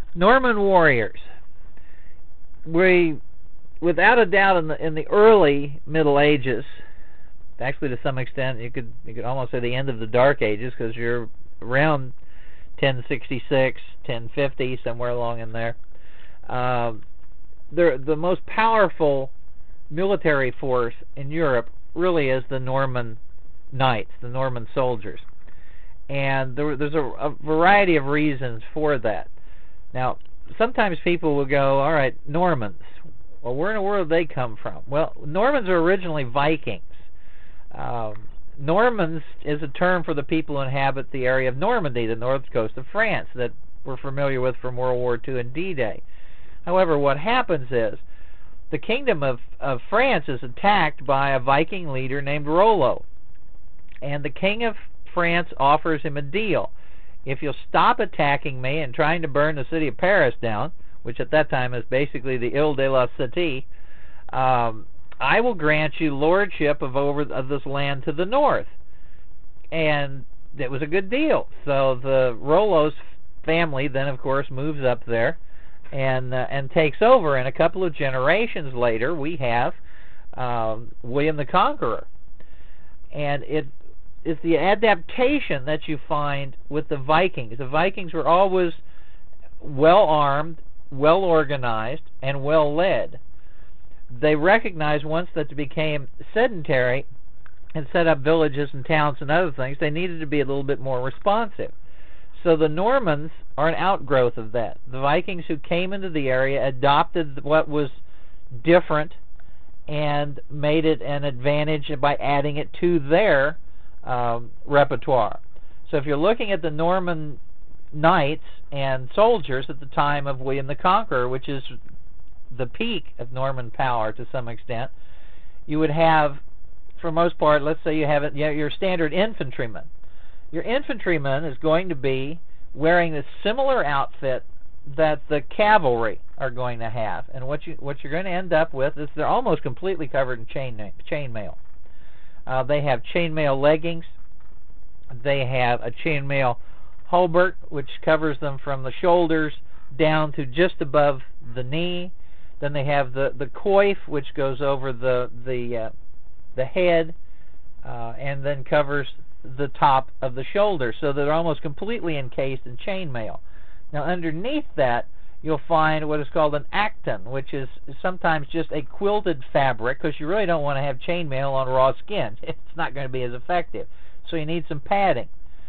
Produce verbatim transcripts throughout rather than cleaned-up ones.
Norman warriors. We, without a doubt, in the in the early Middle Ages, actually to some extent, you could you could almost say the end of the Dark Ages, because you're around ten sixty-six, ten fifty, somewhere along in there. Um, the the most powerful military force in Europe really is the Norman knights, the Norman soldiers, and there, there's a, a variety of reasons for that. Now, sometimes people will go, all right, Normans. Well, where in the world did they come from? Well, Normans are originally Vikings. Um, Normans is a term for the people who inhabit the area of Normandy, the north coast of France, that we're familiar with from World War Two and D-Day. However, what happens is the kingdom of, of France is attacked by a Viking leader named Rollo. And the king of France offers him a deal. If you'll stop attacking me and trying to burn the city of Paris down, which at that time is basically the Ile de la Cité, um, I will grant you lordship of over of this land to the north. And it was a good deal. So the Rollo's family then, of course, moves up there and uh, and takes over. And a couple of generations later, we have um, William the Conqueror. And it is the adaptation that you find with the Vikings. The Vikings were always well-armed, well-organized, and well-led. They recognized once that they became sedentary and set up villages and towns and other things, they needed to be a little bit more responsive. So the Normans are an outgrowth of that. The Vikings who came into the area adopted what was different and made it an advantage by adding it to their um, repertoire. So if you're looking at the Norman knights and soldiers at the time of William the Conqueror, which is the peak of Norman power to some extent, you would have, for most part, let's say you have it, you have your standard infantryman. Your infantryman is going to be wearing a similar outfit that the cavalry are going to have, and what you what you're going to end up with is they're almost completely covered in chain chainmail. Uh, they have chainmail leggings. They have a chainmail hauberk, which covers them from the shoulders down to just above the knee. Then they have the the coif, which goes over the the uh, the head, uh, and then covers the top of the shoulder, so they're almost completely encased in chainmail. Now, underneath that, you'll find what is called an acton, which is sometimes just a quilted fabric, because you really don't want to have chainmail on raw skin. It's not going to be as effective. So you need some padding.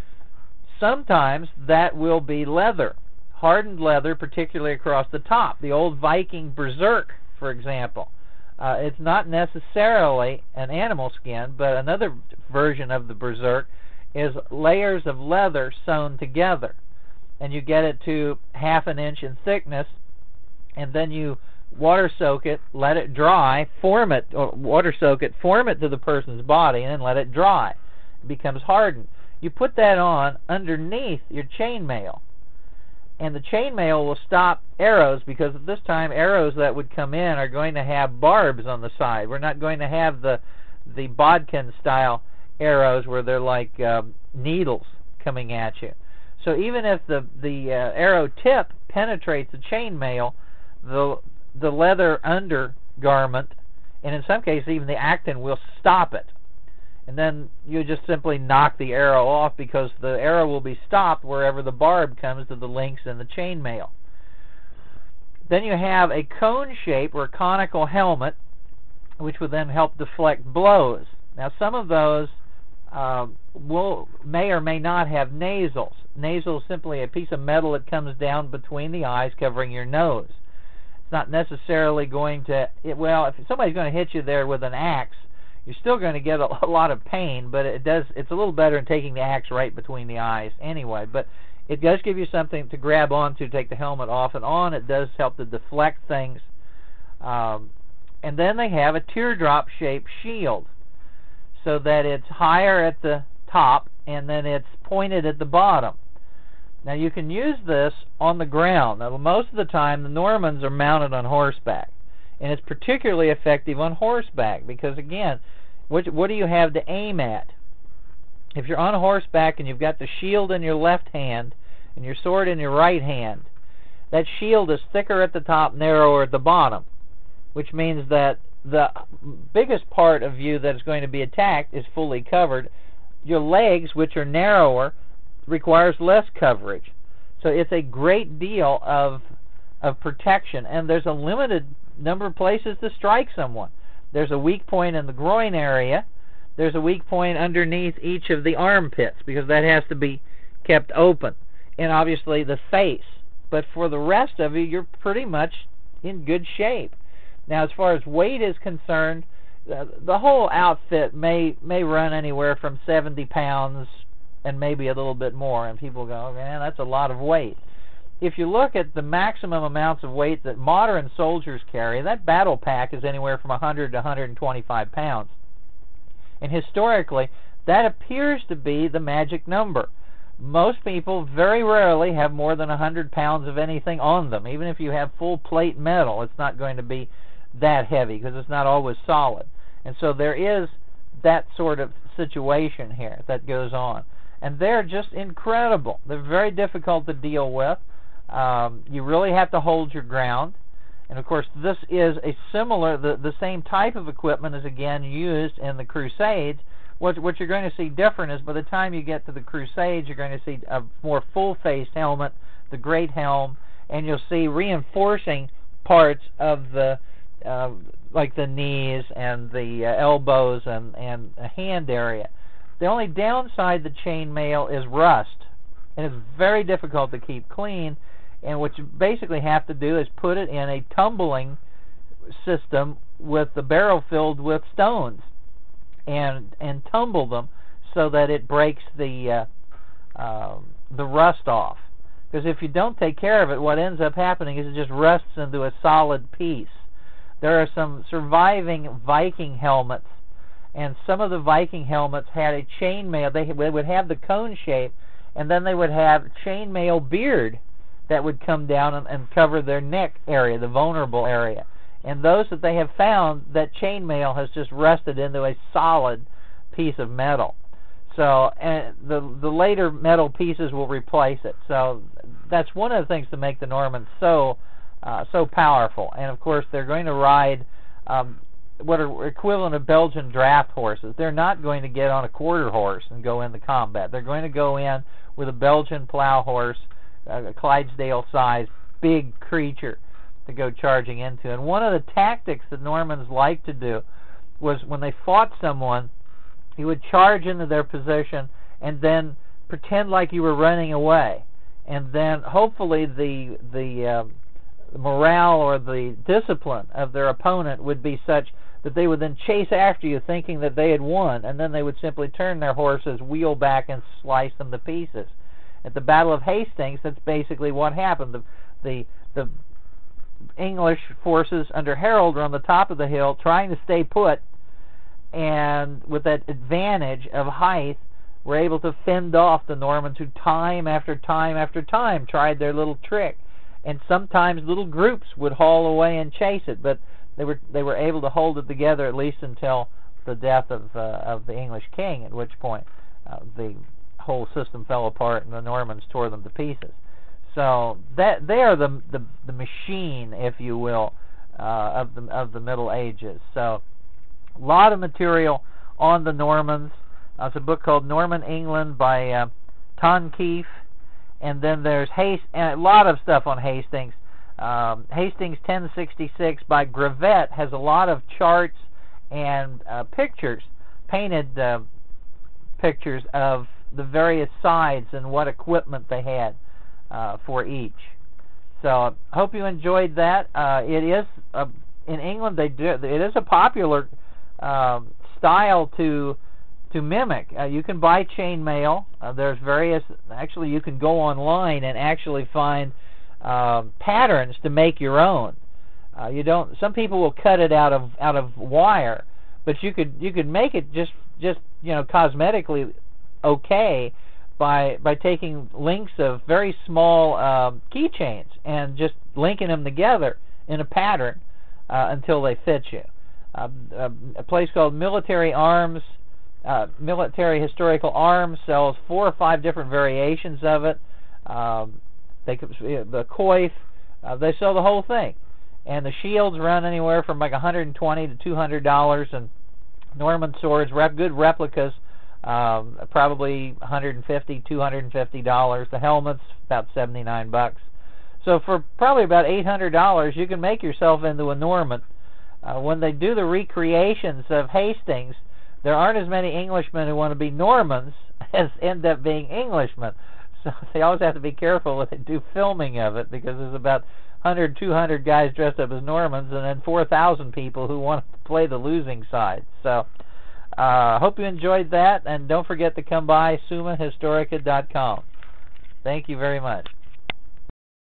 Sometimes that will be leather, hardened leather, particularly across the top. The old Viking berserk, for example. Uh, it's not necessarily an animal skin, but another version of the berserk is layers of leather sewn together. And you get it to half an inch in thickness, and then you water soak it, let it dry, form it, or water soak it, form it to the person's body, and then let it dry. It becomes hardened. You put that on underneath your chainmail, and the chainmail will stop arrows, because at this time arrows that would come in are going to have barbs on the side. We're not going to have the the bodkin style arrows where they're like uh, needles coming at you. So even if the the uh, arrow tip penetrates the chainmail, the the leather undergarment, and in some cases even the acton, will stop it. And then you just simply knock the arrow off, because the arrow will be stopped wherever the barb comes to the links in the chainmail. Then you have a cone shape or conical helmet, which would then help deflect blows. Now, some of those uh, will may or may not have nasals. Nasal is simply a piece of metal that comes down between the eyes, covering your nose. It's not necessarily going to, it, well, if somebody's going to hit you there with an axe, you're still going to get a, a lot of pain, but it does. It's a little better than taking the axe right between the eyes anyway. But it does give you something to grab onto, take the helmet off and on. It does help to deflect things. Um, and then they have a teardrop-shaped shield, so that it's higher at the top and then it's pointed at the bottom. Now, you can use this on the ground. Now, most of the time, the Normans are mounted on horseback. And it's particularly effective on horseback because, again, what, what do you have to aim at? If you're on horseback and you've got the shield in your left hand and your sword in your right hand, that shield is thicker at the top, narrower at the bottom, which means that the biggest part of you that is going to be attacked is fully covered. Your legs, which are narrower, requires less coverage. So it's a great deal of of protection, and there's a limited number of places to strike someone. There's a weak point in the groin area. There's a weak point underneath each of the armpits, because that has to be kept open, and obviously the face. But for the rest of you, you're pretty much in good shape. Now, as far as weight is concerned, uh, the whole outfit may may run anywhere from seventy pounds and maybe a little bit more, and people go, oh, man, that's a lot of weight. If you look at the maximum amounts of weight that modern soldiers carry, that battle pack is anywhere from one hundred to one hundred twenty-five pounds. And historically, that appears to be the magic number. Most people very rarely have more than one hundred pounds of anything on them. Even if you have full plate metal, it's not going to be that heavy because it's not always solid. And so there is that sort of situation here that goes on. And they're just incredible. They're very difficult to deal with. Um, you really have to hold your ground. And of course, this is a similar, the, the same type of equipment is again used in the Crusades. What, what you're going to see different is by the time you get to the Crusades, you're going to see a more full-faced helmet, the Great Helm, and you'll see reinforcing parts of the, uh, like the knees and the uh, elbows and, and the hand area. The only downside to chainmail is rust, and it's very difficult to keep clean. And what you basically have to do is put it in a tumbling system with the barrel filled with stones, and and tumble them so that it breaks the uh, uh, the rust off. Because if you don't take care of it, what ends up happening is it just rusts into a solid piece. There are some surviving Viking helmets, and some of the Viking helmets had a chainmail. They, they would have the cone shape, and then they would have chainmail beard that would come down and, and cover their neck area, the vulnerable area. And those that they have found, that chainmail has just rusted into a solid piece of metal. So, and the the later metal pieces will replace it. So that's one of the things to make the Normans so uh, so powerful. And of course, they're going to ride um, what are equivalent of Belgian draft horses. They're not going to get on a quarter horse and go into combat. They're going to go in with a Belgian plow horse, a Clydesdale-sized big creature to go charging into. And one of the tactics that Normans liked to do was when they fought someone, you would charge into their position and then pretend like you were running away. And then hopefully the the uh, morale or the discipline of their opponent would be such that they would then chase after you thinking that they had won, and then they would simply turn their horses, wheel back, and slice them to pieces. At the Battle of Hastings, that's basically what happened. The, the the English forces under Harold were on the top of the hill trying to stay put, and with that advantage of height, were able to fend off the Normans who time after time after time tried their little trick. And sometimes little groups would haul away and chase it, but they were they were able to hold it together at least until the death of uh, of the English king, at which point uh, the whole system fell apart and the Normans tore them to pieces. So that they are the the, the machine, if you will, uh, of the of the Middle Ages. So a lot of material on the Normans. Uh, it's a book called Norman England by uh, Tonkeefe, and then there's Hast and a lot of stuff on Hastings. Um, Hastings ten sixty-six by Gravett has a lot of charts and uh, pictures, painted uh, pictures of the various sides and what equipment they had uh, for each. So I hope you enjoyed that. Uh, it is uh, in England. They do. It is a popular uh, style to to mimic. Uh, you can buy chainmail. Uh, there's various. Actually, you can go online and actually find uh, patterns to make your own. Uh, you don't. Some people will cut it out of out of wire, but you could you could make it just just you know cosmetically okay by by taking links of very small um, keychains and just linking them together in a pattern uh, until they fit you. Uh, a, a place called Military Arms, uh, Military Historical Arms sells four or five different variations of it. Um, they the coif Uh, they sell the whole thing, and the shields run anywhere from like one hundred twenty to two hundred dollars, and Norman swords, rep, good replicas, um, probably one hundred fifty, two hundred fifty dollars. The helmets about seventy-nine bucks. So for probably about eight hundred dollars, you can make yourself into a Norman. Uh, when they do the recreations of Hastings, there aren't as many Englishmen who want to be Normans as end up being Englishmen. So they always have to be careful when they do filming of it, because there's about one hundred, two hundred guys dressed up as Normans, and then four thousand people who want to play the losing side. So I uh, hope you enjoyed that, and don't forget to come by Summa Historica dot com. Thank you very much.